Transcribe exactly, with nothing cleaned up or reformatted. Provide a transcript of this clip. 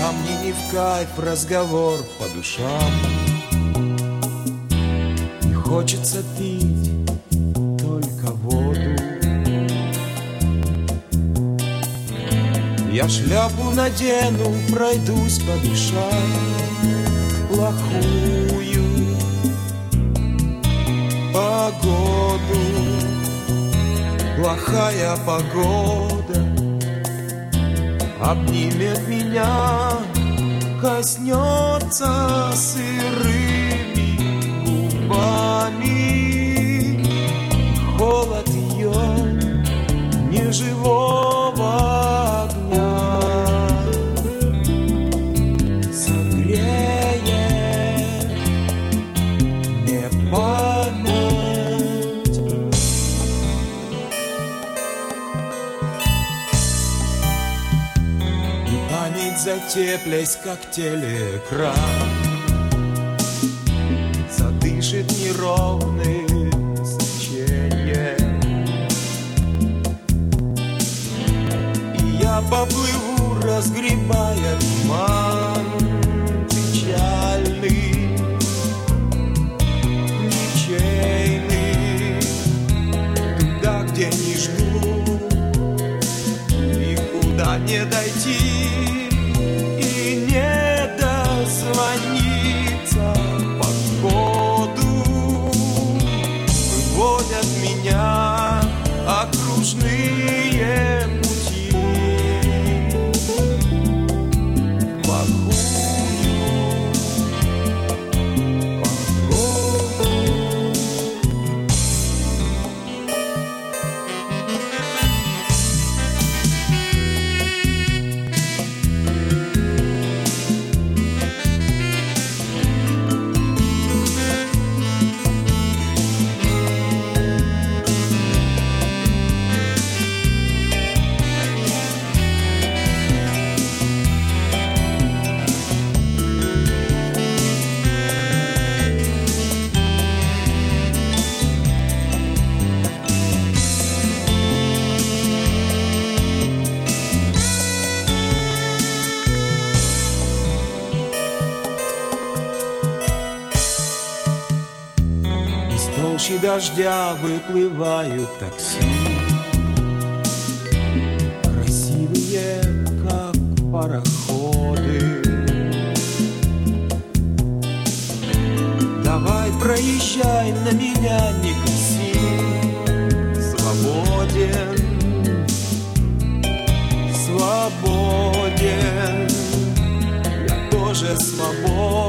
А мне не в кайф разговор по душам. Не хочется пить только воду. Я шляпу надену, пройдусь по душам. Плохую погоду, плохая погода обнимет меня, коснется сырыми губами. Холод ее неживого огня согреет мне память. И память затеплясь, как телеэкран, задышит неровные свечения. И я поплыву, разгребая туман печальный, ничейный, туда, где не жду и куда не дойти и не дозвониться. Погоду выводят меня окружные пути. Из толщи дождя выплывают такси, красивые, как пароходы. Давай проезжай, на меня не коси. Свободен, свободен, я тоже свободен.